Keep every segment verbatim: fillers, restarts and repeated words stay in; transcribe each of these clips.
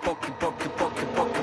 поки, поки, поки, поки,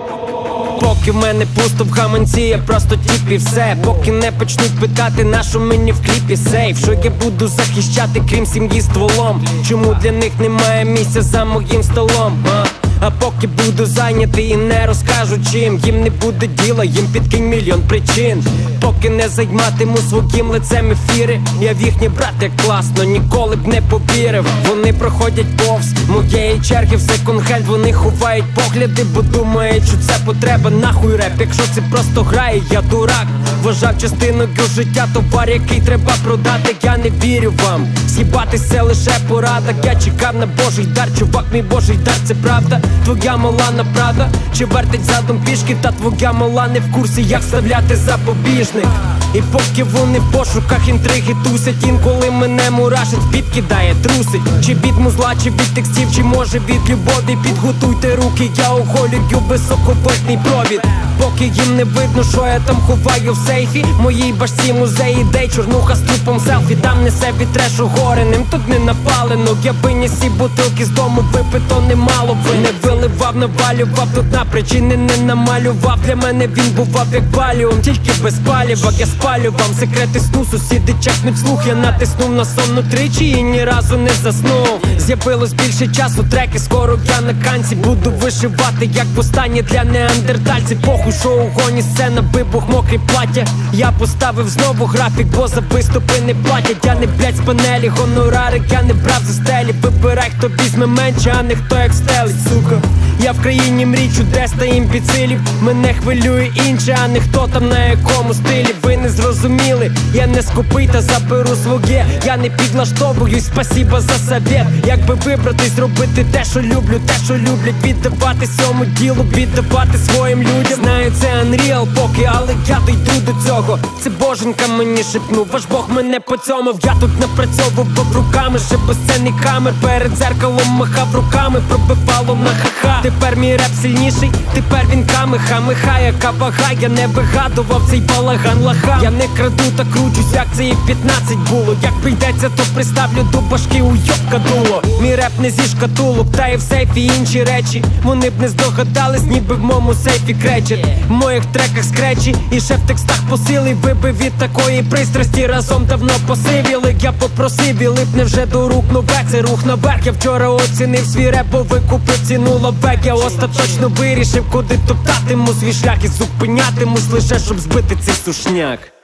поки. Поки в мене пусто в гаманці, я просто тіп і все. Поки не почнуть питати, на що мені в кліпі сейф. Що я буду захищати, крім сім'ї стволом? Чому для них немає місця за моїм столом? А? А поки буду зайнятий і не розкажу чим, їм не буде діла, їм підкинь мільйон причин. Поки не займатиму своїм лицем ефіри, я в їхнє брат як класно, ніколи б не повірив. Вони проходять повз моєї черги в секонд-хенд. Вони ховають погляди, бо думають, що це потреба. Нахуй реп, якщо це просто грає, я дурак. Вважав частиною життя товар, який треба продати. Я не вірю вам, з'їбатись це лише порада. Я чекав на божий дар, чувак, мій божий дар, це правда. Твоя мала направда, чи вертить задом пішки? Та твоя мала не в курсі, як вставляти запобіжник. І поки вони в пошуках інтриги тусять, інколи мене мурашить, біт кидає, трусить. Чи від музла, чи від текстів, чи може від любові. Підготуйте руки, я оголюю високовольтний провід. Поки їм не видно, що я там ховаю в сейфі. Моїй башці музей ідей, чорнуха з трупом селфі. Там несе від трешу гореним, тут не напалено. Я виніс ці бутилки з дому, випито немало. Ви не виливав, навалював, тут на причини не намалював. Для мене він бував як валіум, тільки без палівок. Я спалю вам секрети сну, сусіди чекнуть слух. Я натиснув на сон тричі і ні разу не заснув. З'явилось більше часу, треки, скоро я на канці. Буду вишивати, як востаннє для неандертальців. Похуй, що у гоні сцена, вибух, мокрі плаття. Я поставив знову графік, бо за виступи не платять. Я не блять з панелі, гонорари я не брав за стелі. Вибирай, хто візьме менше, а не хто як стелить, сука. Я в країні мрій, чудес та імбіцилів. Мене хвилює інше, а не хто там на якому стилі. Ви не зрозуміли, я не скупий та заберу своє. Я не підлаштовуюсь, спасіба за совет. Якби вибратись, робити те, що люблю, те, що люблять. Віддавати цьому ділу, віддавати своїм людям. Знаю, це Unreal поки, але я дойду до цього. Це боженька мені шепнув, ваш Бог мене поцьомав. Я тут напрацьовував руками, ще без сцени камер. Перед дзеркалом махав руками, пробивало на ха-ха. Тепер мій реп сильніший, тепер він камеха-меха. Яка вага, я не вигадував цей балаган лаха. Я не краду та кручусь, як це і в п'ятнадцять було. Як прийдеться, то приставлю до башки уйобка дуло. Мій реп не зі шкатулок, та і в сейфі інші речі. Вони б не здогадались, ніби в моєму сейфі кречет. В моїх треках скречі, і ще в текстах посили. Ви би від такої пристрасті разом давно посивіли. Я попросив і липне вже до рук нове, це рух наверх. Я вчора оцінив свій реп, бо викупив ціну лавек. Я остаточно вирішив, куди топтатиму свій шлях. І зупинятимусь лише, щоб збити цей сушняк.